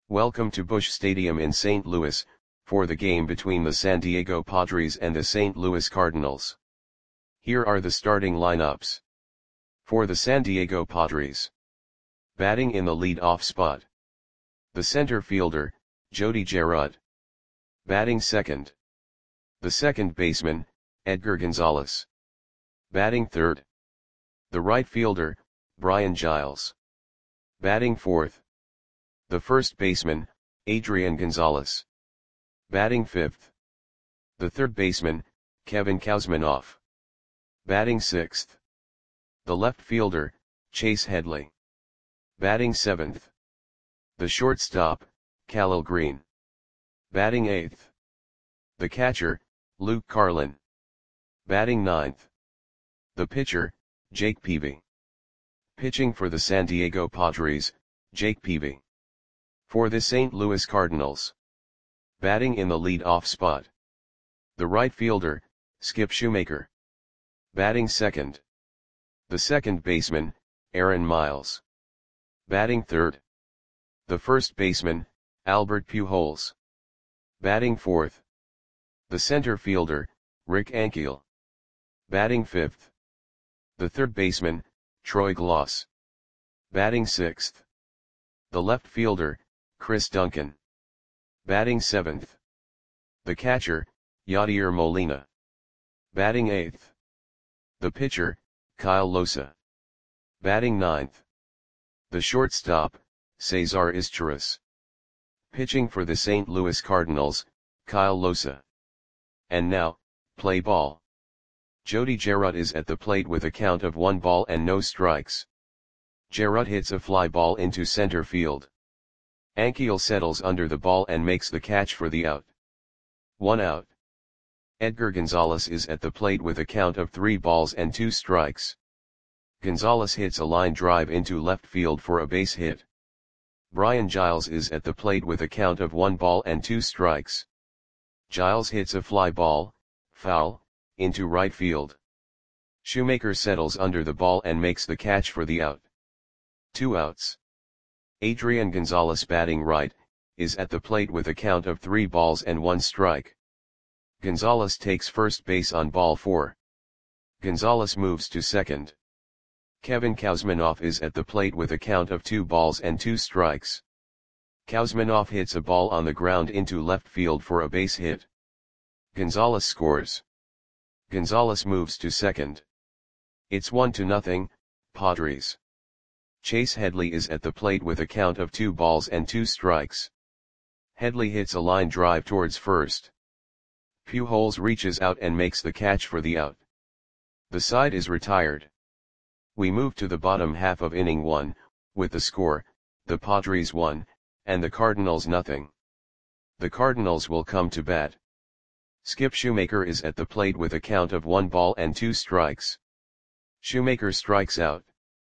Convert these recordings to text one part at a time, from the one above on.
Welcome to Busch Stadium in St. Louis, for the game between the San Diego Padres and the St. Louis Cardinals. Here are the starting lineups. For the San Diego Padres. Batting in the lead-off spot. The center fielder, Jody Gerard. Batting second. The second baseman, Edgar Gonzalez. Batting third. The right fielder, Brian Giles. Batting fourth. The first baseman, Adrian Gonzalez. Batting fifth. The third baseman, Kevin Kouzmanoff. Batting sixth. The left fielder, Chase Headley. Batting seventh. The shortstop, Khalil Greene. Batting eighth. The catcher, Luke Carlin. Batting ninth. The pitcher, Jake Peavy. Pitching for the San Diego Padres, Jake Peavy. For the St. Louis Cardinals. Batting in the lead-off spot. The right fielder, Skip Shoemaker. Batting second. The second baseman, Aaron Miles. Batting third. The first baseman, Albert Pujols. Batting fourth. The center fielder, Rick Ankiel. Batting fifth. The third baseman, Troy Glaus. Batting sixth. The left fielder, Chris Duncan. Batting seventh. The catcher, Yadier Molina. Batting eighth. The pitcher, Kyle Losa. Batting ninth. The shortstop, Cesar Izturis. Pitching for the St. Louis Cardinals, Kyle Losa. And now, play ball. Jody Gerard is at the plate with a count of 1 ball and no strikes. Gerard hits a fly ball into center field. Ankiel settles under the ball and makes the catch for the out. 1 out. Edgar Gonzalez is at the plate with a count of 3 balls and 2 strikes. Gonzalez hits a line drive into left field for a base hit. Brian Giles is at the plate with a count of 1 ball and 2 strikes. Giles hits a fly ball, foul, into right field. Shoemaker settles under the ball and makes the catch for the out. 2 outs. Adrian Gonzalez, batting right, is at the plate with a count of 3 balls and 1 strike. Gonzalez takes first base on ball 4. Gonzalez moves to second. Kevin Kouzmanoff is at the plate with a count of 2 balls and 2 strikes. Kouzmanoff hits a ball on the ground into left field for a base hit. Gonzalez scores. Gonzalez moves to second. It's 1-0, Padres. Chase Headley is at the plate with a count of 2 balls and 2 strikes. Headley hits a line drive towards first. Pujols reaches out and makes the catch for the out. The side is retired. We move to the bottom half of inning 1, with the score, the Padres 1, and the Cardinals 0. The Cardinals will come to bat. Skip Shoemaker is at the plate with a count of 1 ball and 2 strikes. Shoemaker strikes out.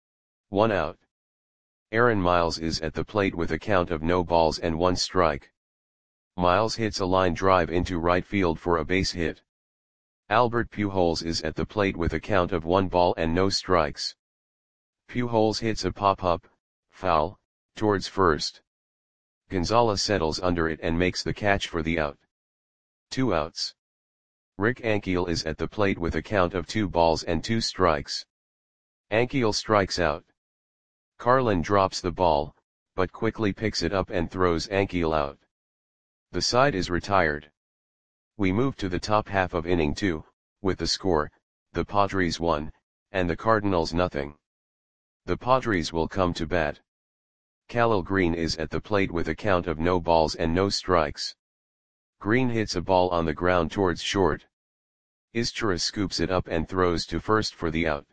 1 out. Aaron Miles is at the plate with a count of no balls and 1 strike. Miles hits a line drive into right field for a base hit. Albert Pujols is at the plate with a count of 1 ball and no strikes. Pujols hits a pop-up, foul, towards first. Gonzalez settles under it and makes the catch for the out. 2 outs. Rick Ankiel is at the plate with a count of 2 balls and 2 strikes. Ankiel strikes out. Carlin drops the ball, but quickly picks it up and throws Ankiel out. The side is retired. We move to the top half of inning 2, with the score, the Padres 1, and the Cardinals 0. The Padres will come to bat. Khalil Greene is at the plate with a count of no balls and no strikes. Greene hits a ball on the ground towards short. Izturis scoops it up and throws to first for the out.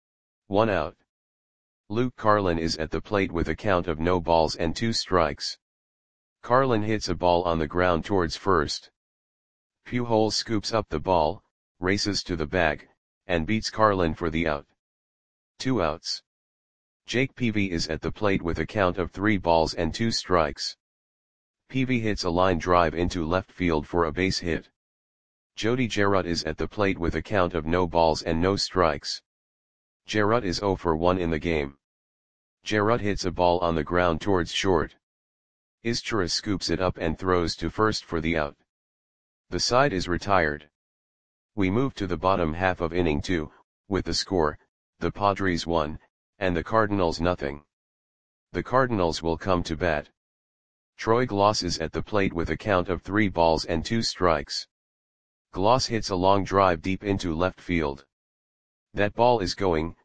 1 out. Luke Carlin is at the plate with a count of no balls and 2 strikes. Carlin hits a ball on the ground towards first. Pujols scoops up the ball, races to the bag, and beats Carlin for the out. 2 outs. Jake Peavy is at the plate with a count of 3 balls and 2 strikes. Peavy hits a line drive into left field for a base hit. Jody Gerard is at the plate with a count of no balls and no strikes. Gerard is 0 for 1 in the game. Gerard hits a ball on the ground towards short. Izturis scoops it up and throws to first for the out. The side is retired. We move to the bottom half of inning 2, with the score, the Padres 1, and the Cardinals nothing. The Cardinals will come to bat. Troy Glaus is at the plate with a count of 3 balls and 2 strikes. Glaus hits a long drive deep into left field. That ball is going,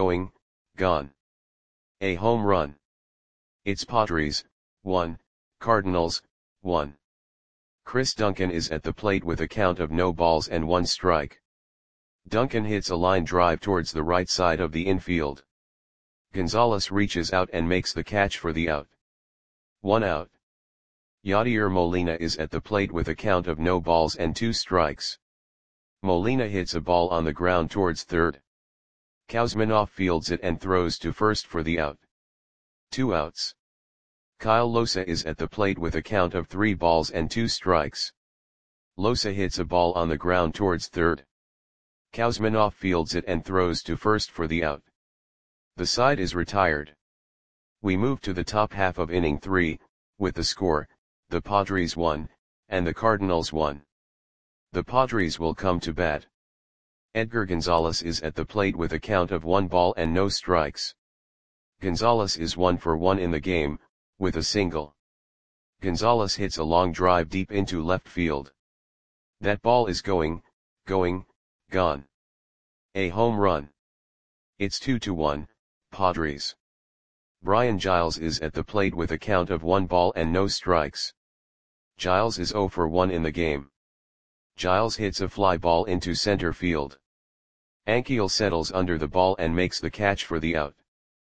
gone. A home run. It's Padres, 1, Cardinals, 1. Chris Duncan is at the plate with a count of no balls and 1 strike. Duncan hits a line drive towards the right side of the infield. Gonzalez reaches out and makes the catch for the out. 1 out. Yadier Molina is at the plate with a count of no balls and 2 strikes. Molina hits a ball on the ground towards third. Kuzminov fields it and throws to first for the out. 2 outs. Kyle Losa is at the plate with a count of 3 balls and 2 strikes. Losa hits a ball on the ground towards third. Kuzminov fields it and throws to first for the out. The side is retired. We move to the top half of inning 3, with the score, the Padres 1, and the Cardinals 1. The Padres will come to bat. Edgar Gonzalez is at the plate with a count of 1 ball and no strikes. Gonzalez is 1 for 1 in the game, with a single. Gonzalez hits a long drive deep into left field. That ball is going, gone. A home run. It's 2-1, Padres. Brian Giles is at the plate with a count of 1 ball and no strikes. Giles is 0 for 1 in the game. Giles hits a fly ball into center field. Ankiel settles under the ball and makes the catch for the out.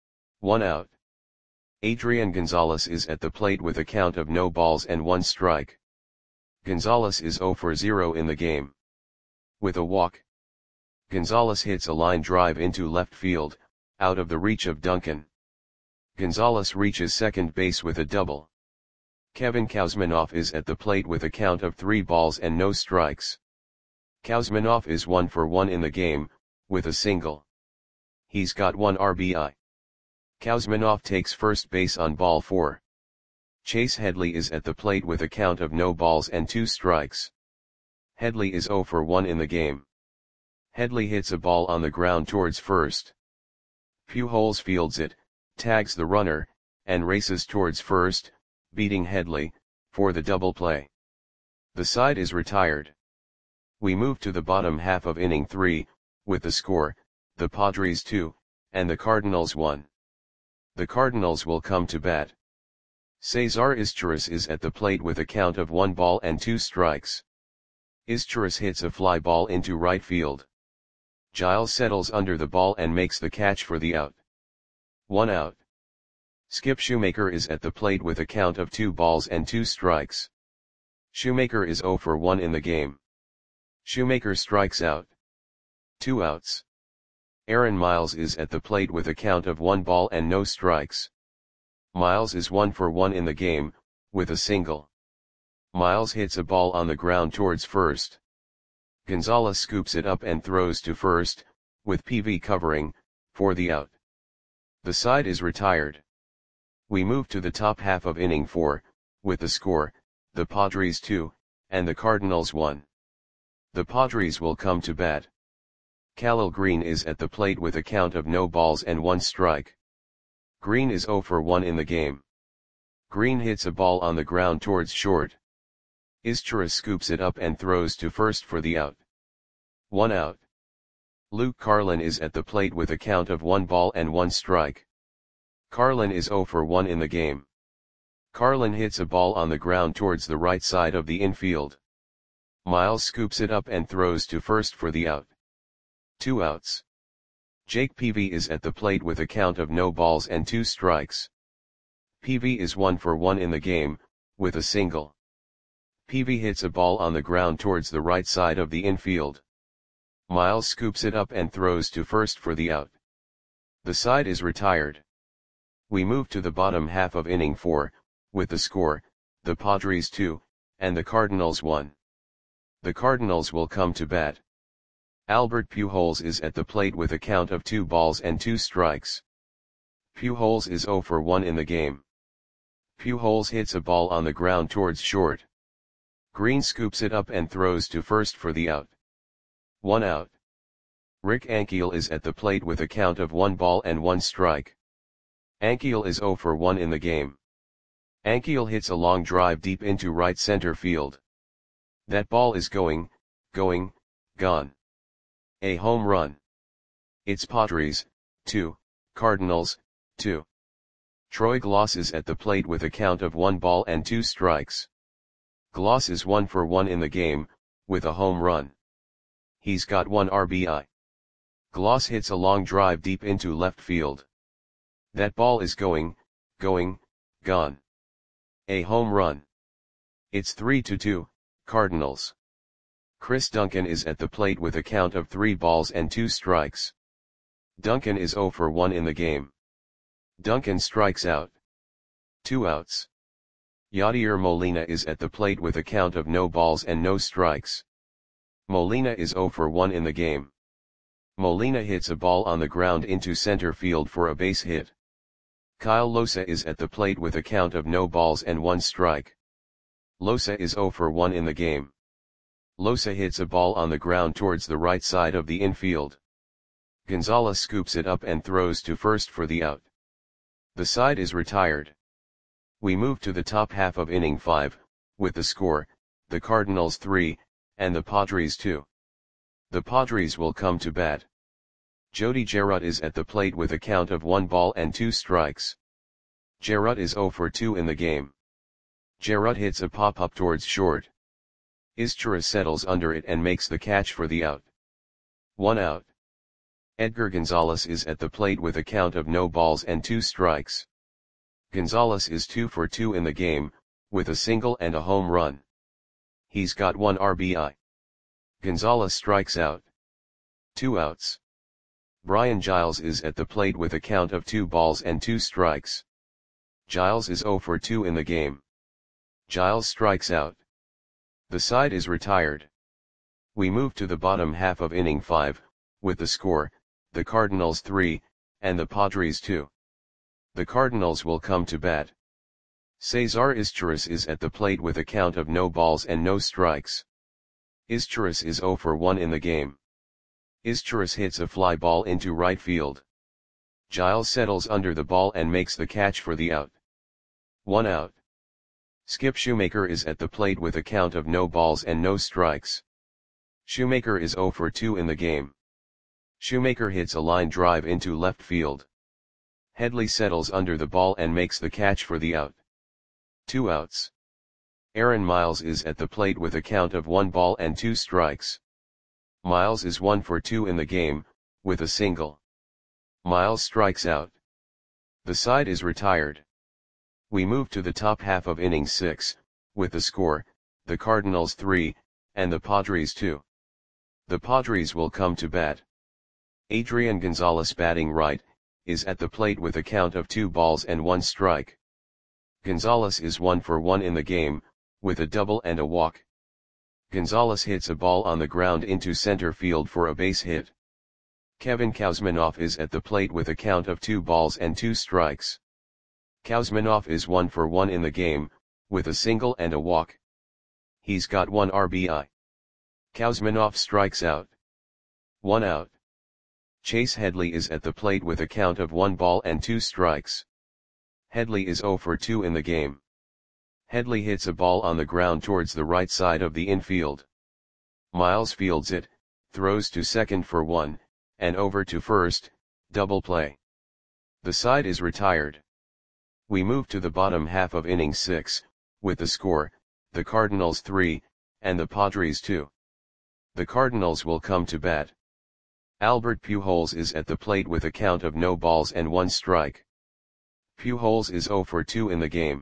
1 out. Adrian Gonzalez is at the plate with a count of no balls and 1 strike. Gonzalez is 0 for 0 in the game. With a walk. Gonzalez hits a line drive into left field, out of the reach of Duncan. Gonzalez reaches second base with a double. Kevin Kuzminov is at the plate with a count of 3 balls and no strikes. Kuzminov is 1 for 1 in the game, with a single. He's got 1 RBI. Kuzminov takes first base on ball 4. Chase Headley is at the plate with a count of no balls and 2 strikes. Headley is 0 for 1 in the game. Headley hits a ball on the ground towards first. Pujols fields it, tags the runner, and races towards first, beating Headley, for the double play. The side is retired. We move to the bottom half of inning 3, with the score, the Padres 2, and the Cardinals 1. The Cardinals will come to bat. Cesar Izturis is at the plate with a count of 1 ball and 2 strikes. Izturis hits a fly ball into right field. Giles settles under the ball and makes the catch for the out. 1 out. Skip Shoemaker is at the plate with a count of 2 balls and 2 strikes. Shoemaker is 0 for 1 in the game. Shoemaker strikes out. 2 outs. Aaron Miles is at the plate with a count of 1 ball and no strikes. Miles is 1 for 1 in the game, with a single. Miles hits a ball on the ground towards first. Gonzalez scoops it up and throws to first, with PV covering, for the out. The side is retired. We move to the top half of inning 4, with the score, the Padres 2, and the Cardinals 1. The Padres will come to bat. Khalil Green is at the plate with a count of no balls and 1 strike. Green is 0 for 1 in the game. Green hits a ball on the ground towards short. Izturis scoops it up and throws to first for the out. 1 out. Luke Carlin is at the plate with a count of 1 ball and 1 strike. Carlin is 0 for 1 in the game. Carlin hits a ball on the ground towards the right side of the infield. Miles scoops it up and throws to first for the out. 2 outs. Jake Peavy is at the plate with a count of no balls and 2 strikes. Peavy is 1 for 1 in the game, with a single. Peavy hits a ball on the ground towards the right side of the infield. Miles scoops it up and throws to first for the out. The side is retired. We move to the bottom half of inning 4, with the score, the Padres 2, and the Cardinals 1. The Cardinals will come to bat. Albert Pujols is at the plate with a count of 2 balls and 2 strikes. Pujols is 0 for 1 in the game. Pujols hits a ball on the ground towards short. Green scoops it up and throws to first for the out. 1 out. Rick Ankiel is at the plate with a count of 1 ball and 1 strike. Ankiel is 0 for 1 in the game. Ankiel hits a long drive deep into right center field. That ball is going, gone. A home run. It's Padres, 2, Cardinals, 2. Troy Glaus is at the plate with a count of 1 ball and 2 strikes. Glaus is 1 for 1 in the game, with a home run. He's got 1 RBI. Glaus hits a long drive deep into left field. That ball is going, gone. A home run. It's 3-2, Cardinals. Chris Duncan is at the plate with a count of 3 balls and 2 strikes. Duncan is 0 for 1 in the game. Duncan strikes out. 2 outs. Yadier Molina is at the plate with a count of no balls and no strikes. Molina is 0 for 1 in the game. Molina hits a ball on the ground into center field for a base hit. Kyle Losa is at the plate with a count of no balls and 1 strike. Losa is 0 for 1 in the game. Losa hits a ball on the ground towards the right side of the infield. Gonzalez scoops it up and throws to first for the out. The side is retired. We move to the top half of inning 5, with the score, the Cardinals 3, and the Padres 2. The Padres will come to bat. Jody Gerut is at the plate with a count of 1 ball and 2 strikes. Gerut is 0 for 2 in the game. Gerut hits a pop-up towards short. Izturis settles under it and makes the catch for the out. 1 out. Edgar Gonzalez is at the plate with a count of no balls and 2 strikes. Gonzalez is 2 for 2 in the game, with a single and a home run. He's got 1 RBI. Gonzalez strikes out. 2 outs. Brian Giles is at the plate with a count of 2 balls and 2 strikes. Giles is 0 for 2 in the game. Giles strikes out. The side is retired. We move to the bottom half of inning 5, with the score, the Cardinals 3, and the Padres 2. The Cardinals will come to bat. Cesar Izturis is at the plate with a count of no balls and no strikes. Izturis is 0 for 1 in the game. Izturis hits a fly ball into right field. Giles settles under the ball and makes the catch for the out. 1 out. Skip Shoemaker is at the plate with a count of no balls and no strikes. Shoemaker is 0 for 2 in the game. Shoemaker hits a line drive into left field. Headley settles under the ball and makes the catch for the out. 2 outs. Aaron Miles is at the plate with a count of 1 ball and 2 strikes. Miles is 1 for 2 in the game, with a single. Miles strikes out. The side is retired. We move to the top half of inning 6, with the score, the Cardinals 3, and the Padres 2. The Padres will come to bat. Adrian Gonzalez, batting right, is at the plate with a count of 2 balls and 1 strike. Gonzalez is 1 for 1 in the game, with a double and a walk. Gonzalez hits a ball on the ground into center field for a base hit. Kevin Kouzmanoff is at the plate with a count of 2 balls and 2 strikes. Kouzmanoff is 1 for 1 in the game, with a single and a walk. He's got 1 RBI. Kouzmanoff strikes out. 1 out. Chase Headley is at the plate with a count of 1 ball and 2 strikes. Headley is 0 for 2 in the game. Headley hits a ball on the ground towards the right side of the infield. Miles fields it, throws to second for 1, and over to first, double play. The side is retired. We move to the bottom half of inning 6, with the score, the Cardinals 3, and the Padres 2. The Cardinals will come to bat. Albert Pujols is at the plate with a count of no balls and 1 strike. Pujols is 0 for 2 in the game.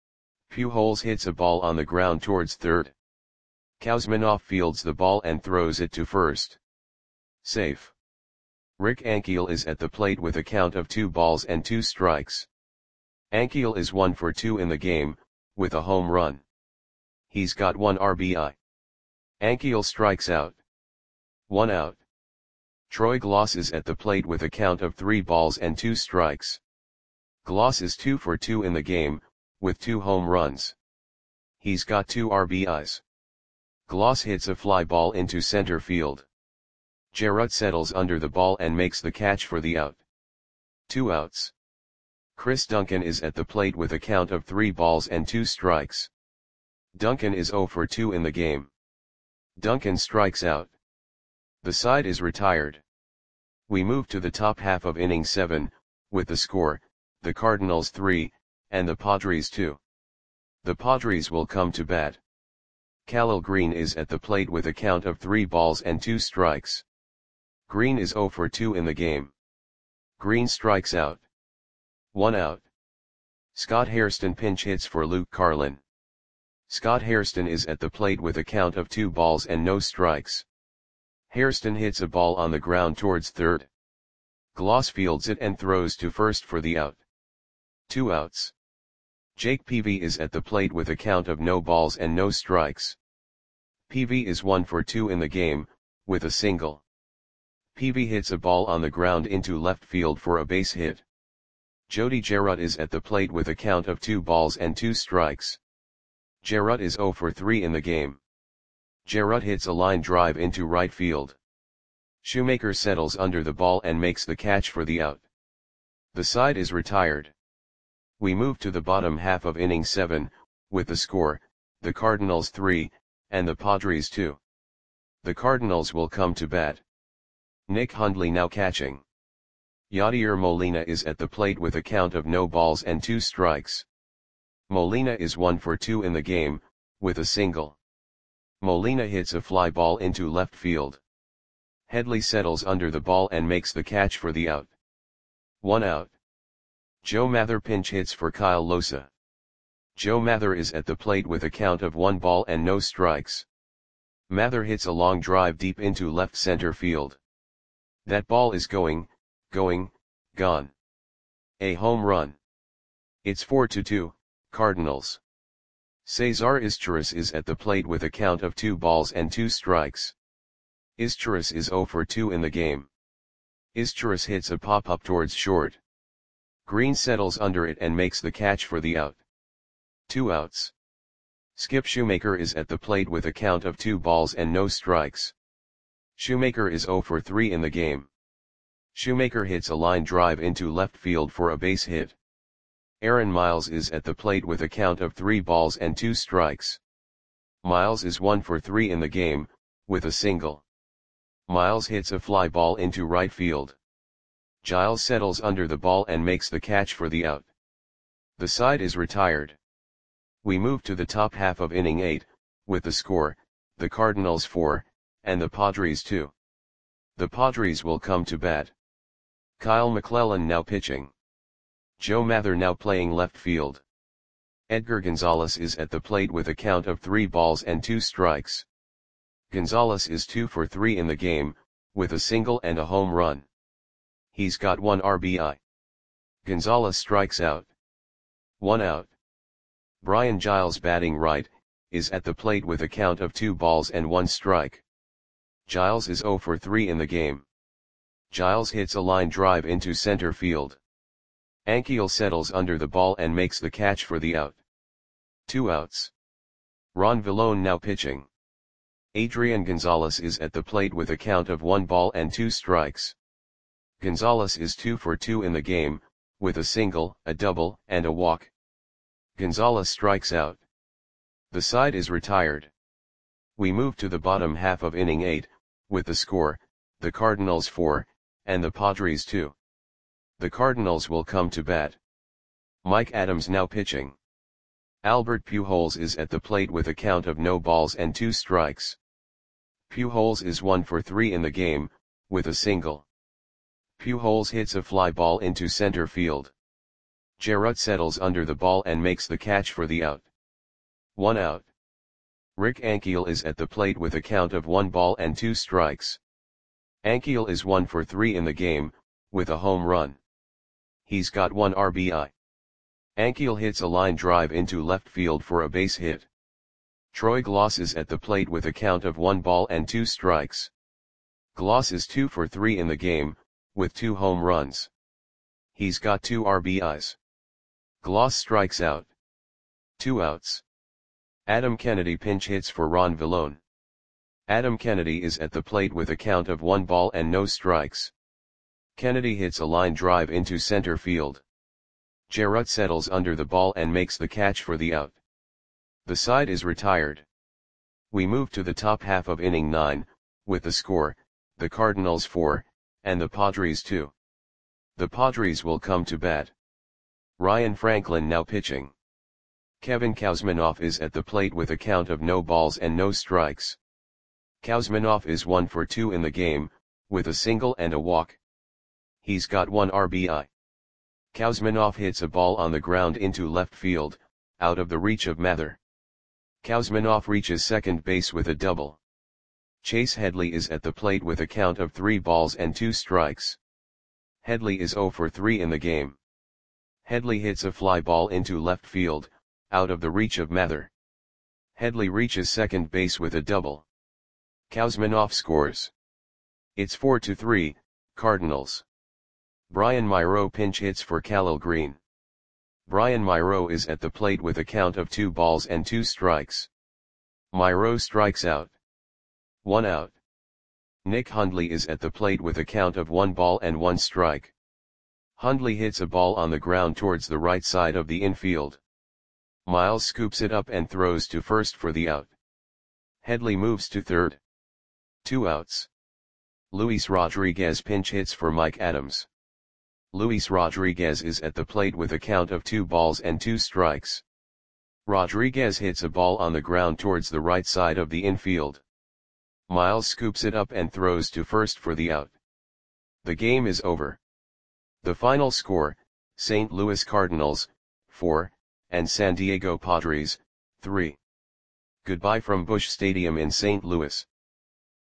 Pujols hits a ball on the ground towards third. Kouzmanoff fields the ball and throws it to first. Safe. Rick Ankiel is at the plate with a count of 2 balls and 2 strikes. Ankiel is 1 for 2 in the game, with a home run. He's got 1 RBI. Ankiel strikes out. 1 out. Troy Glaus is at the plate with a count of 3 balls and 2 strikes. Glaus is 2 for 2 in the game, with 2 home runs. He's got 2 RBIs. Gloss hits a fly ball into center field. Jarrett settles under the ball and makes the catch for the out. 2 outs. Chris Duncan is at the plate with a count of 3 balls and 2 strikes. Duncan is 0 for 2 in the game. Duncan strikes out. The side is retired. We move to the top half of inning 7, with the score, the Cardinals 3, and the Padres 2. The Padres will come to bat. Khalil Green is at the plate with a count of 3 balls and 2 strikes. Green is 0 for 2 in the game. Green strikes out. 1 out. Scott Hairston pinch hits for Luke Carlin. Scott Hairston is at the plate with a count of 2 balls and no strikes. Hairston hits a ball on the ground towards third. Gloss fields it and throws to first for the out. 2 outs. Jake Peavy is at the plate with a count of no balls and no strikes. Peavy is 1 for 2 in the game, with a single. Peavy hits a ball on the ground into left field for a base hit. Jody Jarrett is at the plate with a count of 2 balls and 2 strikes. Jarrett is 0 for 3 in the game. Jarrett hits a line drive into right field. Shoemaker settles under the ball and makes the catch for the out. The side is retired. We move to the bottom half of inning 7, with the score, the Cardinals 3, and the Padres 2. The Cardinals will come to bat. Nick Hundley now catching. Yadier Molina is at the plate with a count of no balls and 2 strikes. Molina is 1 for 2 in the game, with a single. Molina hits a fly ball into left field. Headley settles under the ball and makes the catch for the out. 1 out. Joe Mather pinch hits for Kyle Losa. Joe Mather is at the plate with a count of 1 ball and no strikes. Mather hits a long drive deep into left center field. That ball is gone. A home run. It's 4-2, Cardinals. Cesar Izturis is at the plate with a count of 2 balls and 2 strikes. Izturis is 0 for 2 in the game. Izturis hits a pop-up towards short. Green settles under it and makes the catch for the out. 2 outs. Skip Shoemaker is at the plate with a count of 2 balls and no strikes. Shoemaker is 0 for 3 in the game. Shoemaker hits a line drive into left field for a base hit. Aaron Miles is at the plate with a count of 3 balls and 2 strikes. Miles is 1 for 3 in the game, with a single. Miles hits a fly ball into right field. Giles settles under the ball and makes the catch for the out. The side is retired. We move to the top half of inning 8, with the score, the Cardinals 4, and the Padres 2. The Padres will come to bat. Kyle McClellan now pitching. Joe Mather now playing left field. Edgar Gonzalez is at the plate with a count of 3 balls and 2 strikes. Gonzalez is 2 for 3 in the game, with a single and a home run. He's got 1 RBI. Gonzalez strikes out. 1 out. Brian Giles batting right, is at the plate with a count of 2 balls and 1 strike. Giles is 0 for 3 in the game. Giles hits a line drive into center field. Ankiel settles under the ball and makes the catch for the out. 2 outs. Ron Villone now pitching. Adrian Gonzalez is at the plate with a count of 1 ball and 2 strikes. Gonzalez is 2 for 2 in the game, with a single, a double, and a walk. Gonzalez strikes out. The side is retired. We move to the bottom half of inning 8, with the score, the Cardinals 4, and the Padres 2. The Cardinals will come to bat. Mike Adams now pitching. Albert Pujols is at the plate with a count of no balls and 2 strikes. Pujols is 1 for 3 in the game, with a single. Pujols hits a fly ball into center field. Jarrett settles under the ball and makes the catch for the out. 1 out. Rick Ankiel is at the plate with a count of 1 ball and 2 strikes. Ankiel is 1 for 3 in the game, with a home run. He's got 1 RBI. Ankiel hits a line drive into left field for a base hit. Troy Gloss is at the plate with a count of 1 ball and 2 strikes. Gloss is 2 for 3 in the game, with 2 home runs. He's got 2 RBIs. Gloss strikes out. 2 outs. Adam Kennedy pinch hits for Ron Villone. Adam Kennedy is at the plate with a count of 1 ball and no strikes. Kennedy hits a line drive into center field. Jarrett settles under the ball and makes the catch for the out. The side is retired. We move to the top half of inning 9, with the score, the Cardinals 4, and the Padres 2. The Padres will come to bat. Ryan Franklin now pitching. Kevin Kouzmanoff is at the plate with a count of no balls and no strikes. Kouzmanoff is 1 for 2 in the game, with a single and a walk. He's got 1 RBI. Kouzmanoff hits a ball on the ground into left field, out of the reach of Mather. Kouzmanoff reaches second base with a double. Chase Headley is at the plate with a count of 3 balls and 2 strikes. Headley is 0 for 3 in the game. Headley hits a fly ball into left field, out of the reach of Mather. Headley reaches second base with a double. Kouzmanoff scores. It's 4-3, Cardinals. Brian Myro pinch hits for Khalil Greene. Brian Myro is at the plate with a count of 2 balls and 2 strikes. Myro strikes out. 1 out. Nick Hundley is at the plate with a count of 1 ball and 1 strike. Hundley hits a ball on the ground towards the right side of the infield. Miles scoops it up and throws to first for the out. Headley moves to third. 2 outs. Luis Rodriguez pinch hits for Mike Adams. Luis Rodriguez is at the plate with a count of 2 balls and 2 strikes. Rodriguez hits a ball on the ground towards the right side of the infield. Miles scoops it up and throws to first for the out. The game is over. The final score, St. Louis Cardinals, 4, and San Diego Padres, 3. Goodbye from Busch Stadium in St. Louis.